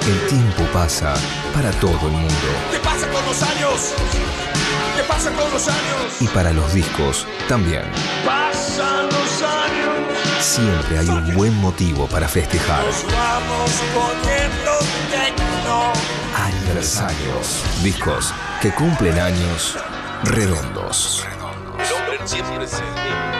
El tiempo pasa para todo el mundo. ¿Qué pasa con los años? ¿Qué pasa con los años? Y para los discos también. Pasan los años. Siempre hay un buen motivo para festejar. Nos vamos poniendo tecno. Aniversarios. Discos que cumplen años redondos. El hombre siempre es el mismo.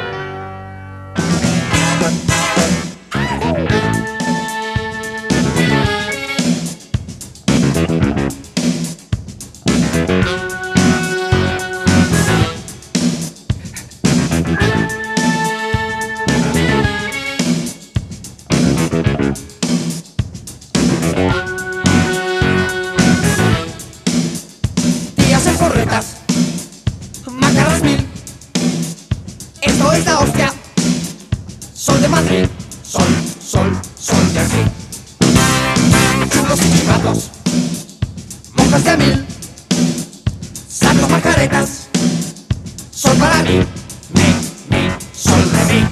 Días en corretas, macaras mil. Esto es la hostia. Sol de Madrid, sol de aquí. Chulos y chivatos, monjas de a mil. Santos macaretas, sol para mí, sol de mí.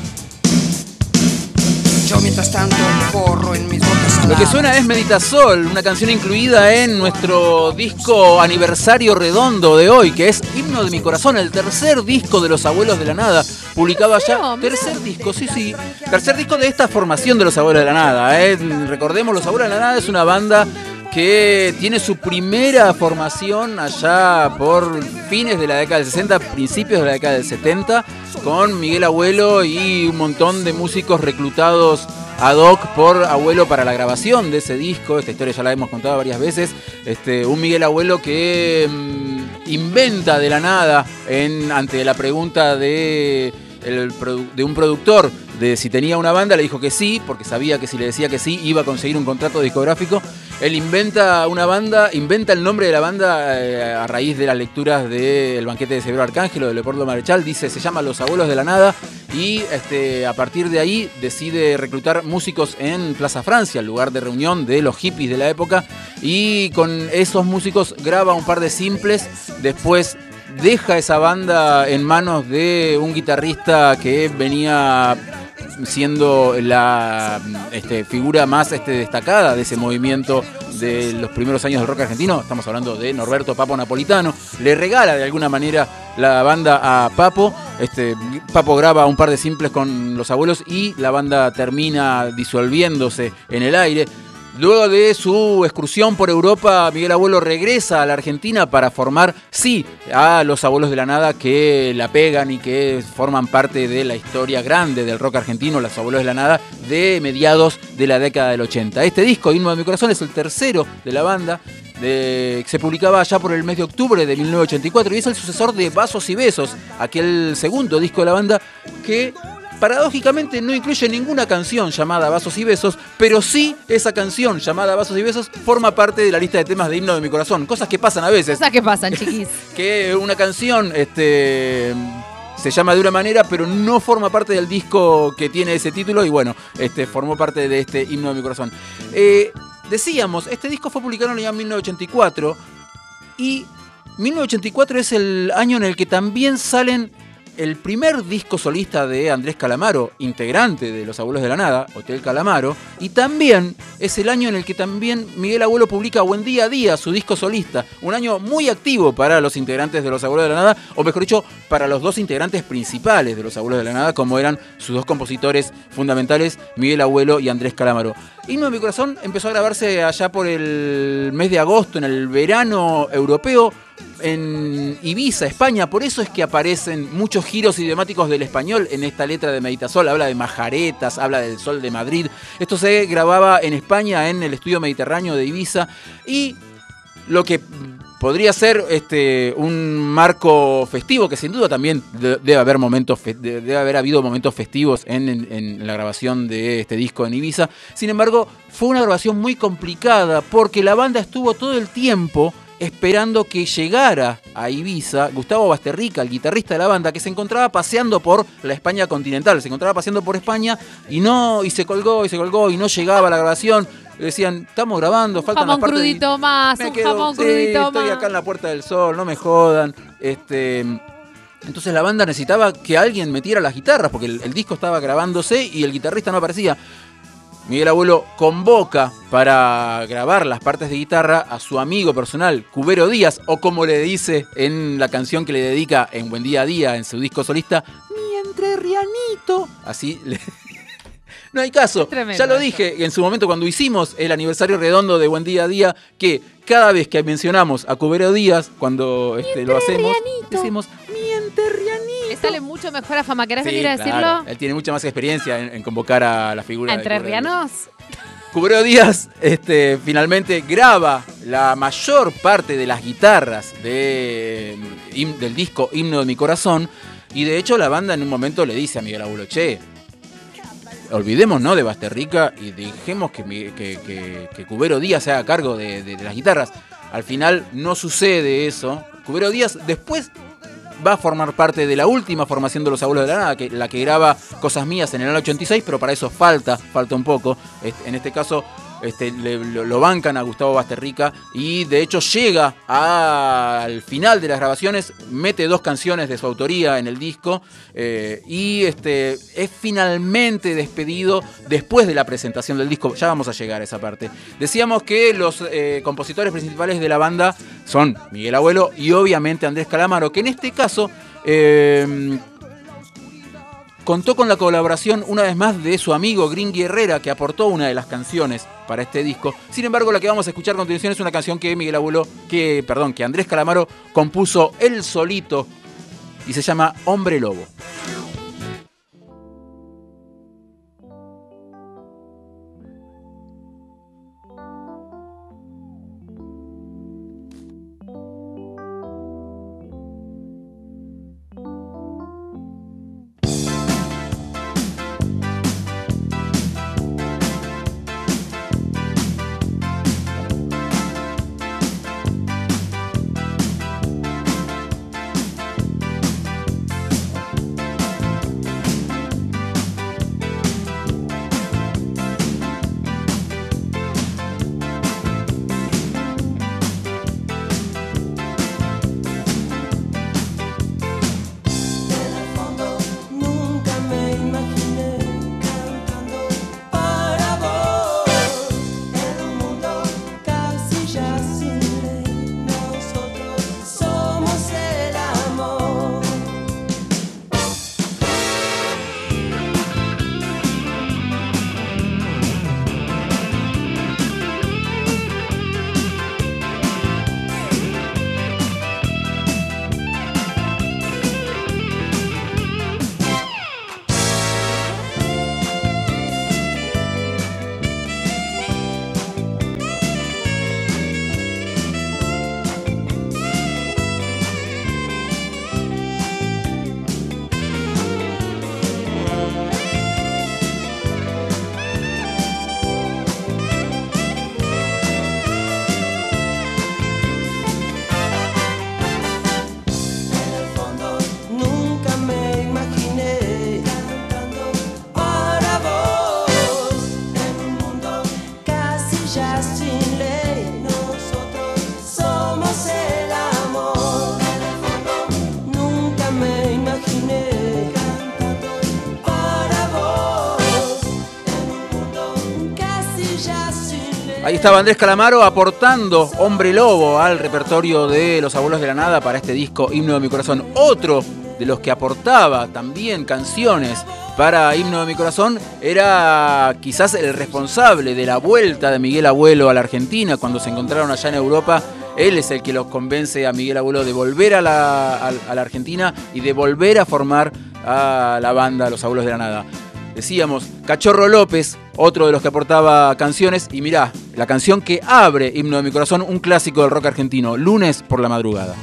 Yo mientras tanto corro en mis botas. Lo que suena es Meditasol, una canción incluida en nuestro disco aniversario redondo de hoy, que es Himno de mi Corazón, el tercer disco de Los Abuelos de la Nada, publicado allá. Tercer disco, sí. Tercer disco de esta formación de Los Abuelos de la Nada. Recordemos, Los Abuelos de la Nada es una banda que tiene su primera formación allá por fines de la década del 60, principios de la década del 70, con Miguel Abuelo y un montón de músicos reclutados ad hoc por Abuelo para la grabación de ese disco. Esta historia ya la hemos contado varias veces. Un Miguel Abuelo que inventa de la nada ante la pregunta de un productor de si tenía una banda, le dijo que sí, porque sabía que si le decía que sí iba a conseguir un contrato discográfico. Él inventa una banda, inventa el nombre de la banda a raíz de las lecturas de El banquete de Severo Arcángelo de Leopoldo Marechal. Dice, se llama Los Abuelos de la Nada, y a partir de ahí decide reclutar músicos en Plaza Francia, el lugar de reunión de los hippies de la época, y con esos músicos graba un par de simples. Después deja esa banda en manos de un guitarrista que venía siendo la figura más destacada de ese movimiento de los primeros años del rock argentino. Estamos hablando de Norberto Papo Napolitano. Le regala de alguna manera la banda a Papo. Papo graba un par de simples con Los Abuelos y la banda termina disolviéndose en el aire. Luego de su excursión por Europa, Miguel Abuelo regresa a la Argentina para formar, sí, a Los Abuelos de la Nada, que la pegan y que forman parte de la historia grande del rock argentino, Los Abuelos de la Nada, de mediados de la década del 80. Este disco, Himno de mi Corazón, es el tercero de la banda, que se publicaba allá por el mes de octubre de 1984, y es el sucesor de Vasos y Besos, aquel segundo disco de la banda que paradójicamente no incluye ninguna canción llamada Vasos y Besos, pero sí esa canción llamada Vasos y Besos forma parte de la lista de temas de Himno de mi Corazón. Cosas que pasan a veces. Cosas que pasan, chiquis. Que una canción se llama de una manera, pero no forma parte del disco que tiene ese título, y bueno, formó parte de este Himno de mi Corazón. Decíamos, este disco fue publicado en el año 1984, y 1984 es el año en el que también salen el primer disco solista de Andrés Calamaro, integrante de Los Abuelos de la Nada, Hotel Calamaro, y también es el año en el que también Miguel Abuelo publica Buen Día a Día, su disco solista. Un año muy activo para los integrantes de Los Abuelos de la Nada, o mejor dicho, para los dos integrantes principales de Los Abuelos de la Nada, como eran sus dos compositores fundamentales, Miguel Abuelo y Andrés Calamaro. Himno de mi Corazón empezó a grabarse allá por el mes de agosto, en el verano europeo, en Ibiza, España. Por eso es que aparecen muchos giros idiomáticos del español en esta letra de Meditasol. Habla de majaretas, habla del sol de Madrid. Esto se grababa en España, en el estudio mediterráneo de Ibiza, y lo que podría ser un marco festivo, que sin duda también debe haber habido momentos festivos en la grabación de este disco en Ibiza. Sin embargo, fue una grabación muy complicada, porque la banda estuvo todo el tiempo esperando que llegara a Ibiza Gustavo Basterrica, el guitarrista de la banda, que se encontraba paseando por la España continental, se encontraba paseando por España y se colgó y no llegaba a la grabación. Le decían, estamos grabando, faltan las partes. Crudito más, un jamón crudito más. Estoy acá en la Puerta del Sol, no me jodan. Entonces la banda necesitaba que alguien metiera las guitarras, porque el disco estaba grabándose y el guitarrista no aparecía. Miguel Abuelo convoca para grabar las partes de guitarra a su amigo personal, Cubero Díaz, o como le dice en la canción que le dedica en Buen Día a Día, en su disco solista, mi entrerrianito. Así le... No hay caso. Ya lo dije en su momento cuando hicimos el aniversario redondo de Buen Día a Día, que cada vez que mencionamos a Cubero Díaz, cuando lo hacemos, decimos mi entrerrianito. Le sale mucho mejor a Fama. ¿Querés venir a claro. decirlo? Él tiene mucha más experiencia en convocar a la figura. ¿A entrerrianos? Cubero Díaz finalmente graba la mayor parte de las guitarras del disco Himno de mi Corazón, y de hecho la banda en un momento le dice a Miguel Abuelo, che, olvidémonos de Basterrica y dejemos que Cubero Díaz se haga cargo de las guitarras. Al final no sucede eso. Cubero Díaz después va a formar parte de la última formación de Los Abuelos de la Nada, la que graba Cosas Mías en el año 86, pero para eso falta un poco. En este caso lo bancan a Gustavo Basterrica, y de hecho llega al final de las grabaciones, mete 2 canciones de su autoría en el disco, y es finalmente despedido después de la presentación del disco. Ya vamos a llegar a esa parte. Decíamos que los compositores principales de la banda son Miguel Abuelo y obviamente Andrés Calamaro, que en este caso contó con la colaboración una vez más de su amigo Gringui Herrera, que aportó una de las canciones para este disco. Sin embargo, la que vamos a escuchar a continuación es una canción que que Andrés Calamaro compuso él solito y se llama Hombre Lobo. Ahí estaba Andrés Calamaro aportando Hombre Lobo al repertorio de Los Abuelos de la Nada para este disco Himno de mi Corazón. Otro de los que aportaba también canciones para Himno de mi Corazón era quizás el responsable de la vuelta de Miguel Abuelo a la Argentina cuando se encontraron allá en Europa. Él es el que los convence a Miguel Abuelo de volver a la Argentina y de volver a formar a la banda Los Abuelos de la Nada. Decíamos, Cachorro López, otro de los que aportaba canciones, y mirá, la canción que abre Himno de mi Corazón, un clásico del rock argentino, Lunes por la madrugada.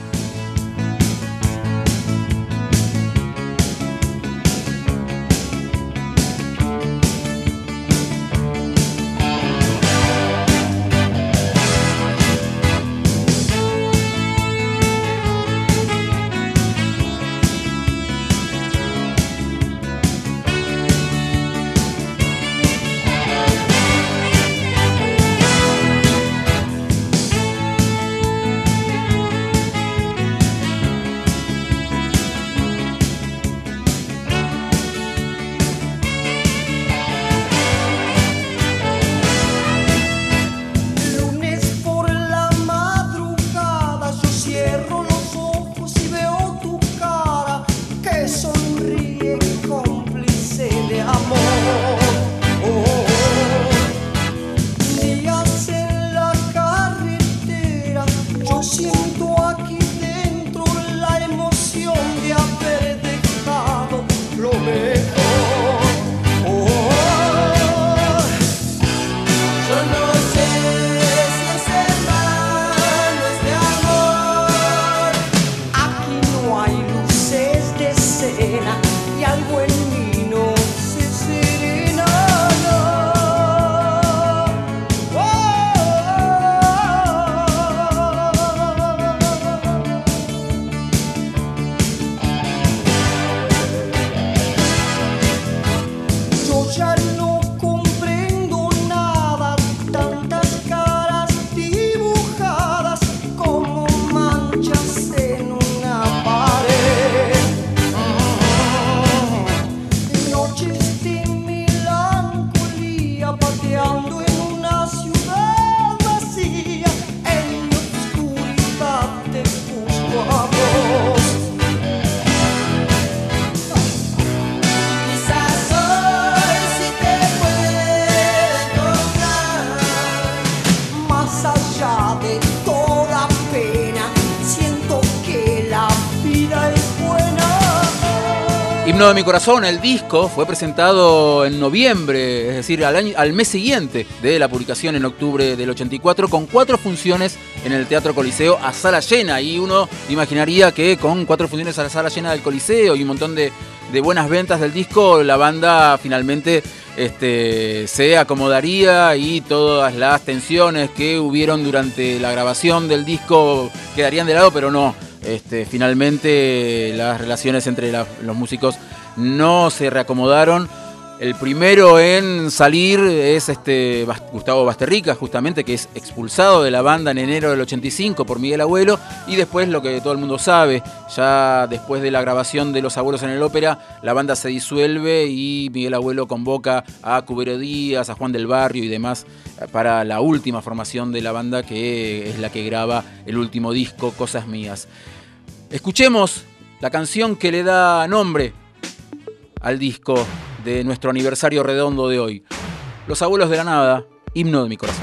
Himno de mi corazón, el disco, fue presentado en noviembre, es decir, al mes siguiente de la publicación en octubre del 84, con 4 funciones en el Teatro Coliseo a sala llena. Y uno imaginaría que con 4 funciones a la sala llena del Coliseo y un montón de buenas ventas del disco, la banda finalmente se acomodaría y todas las tensiones que hubieron durante la grabación del disco quedarían de lado, pero no. Finalmente las relaciones entre los músicos no se reacomodaron. El primero en salir es Gustavo Basterrica, justamente, que es expulsado de la banda en enero del 85 por Miguel Abuelo. Y después, lo que todo el mundo sabe, ya después de la grabación de Los Abuelos en el Ópera, la banda se disuelve y Miguel Abuelo convoca a Cubero Díaz, a Juan del Barrio y demás para la última formación de la banda, que es la que graba el último disco, Cosas Mías. Escuchemos la canción que le da nombre al disco de nuestro aniversario redondo de hoy. Los Abuelos de la Nada, Himno de mi corazón.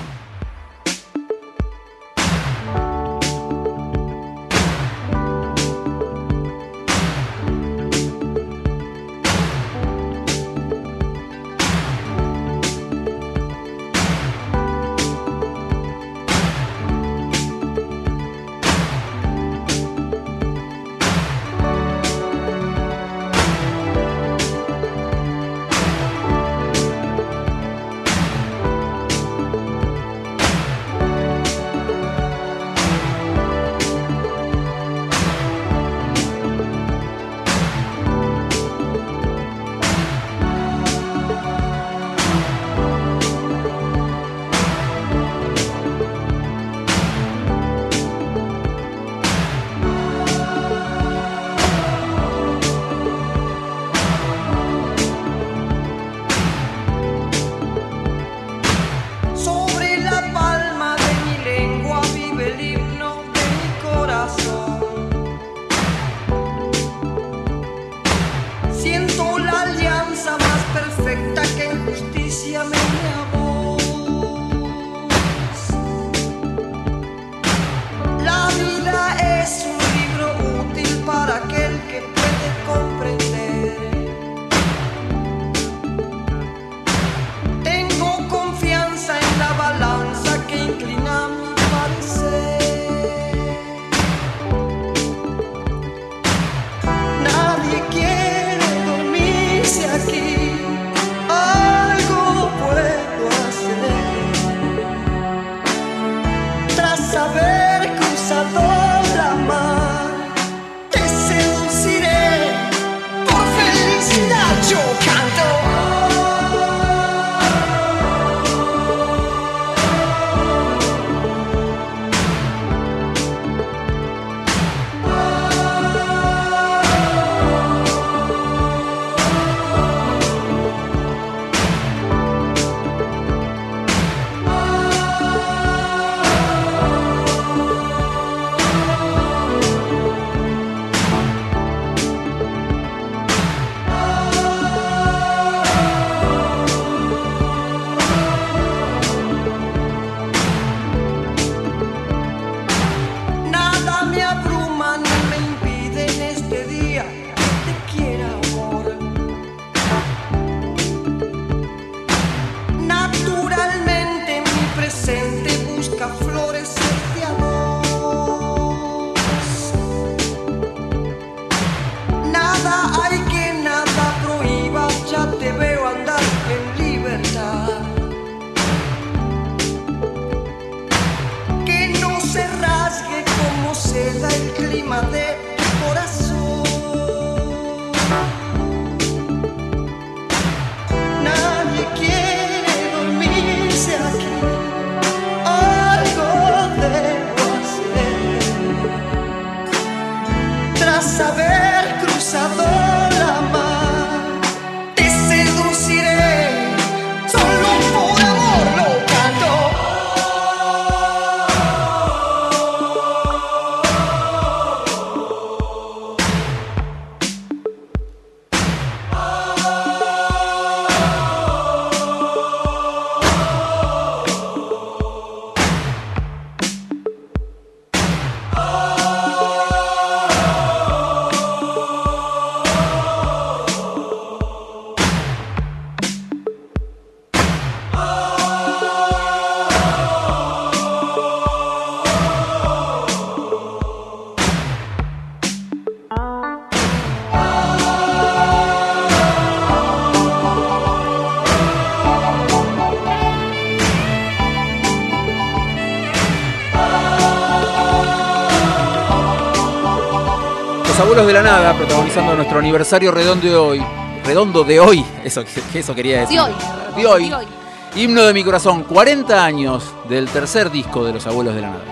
Los Abuelos de la Nada, protagonizando nuestro aniversario redondo de hoy, eso quería decir. De hoy. Himno de mi corazón, 40 años del tercer disco de Los Abuelos de la Nada.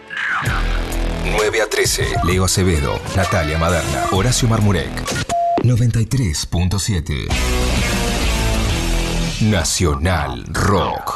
9 a 13. Leo Acevedo, Natalia Maderna, Horacio Marmurek. 93.7. Nacional Rock.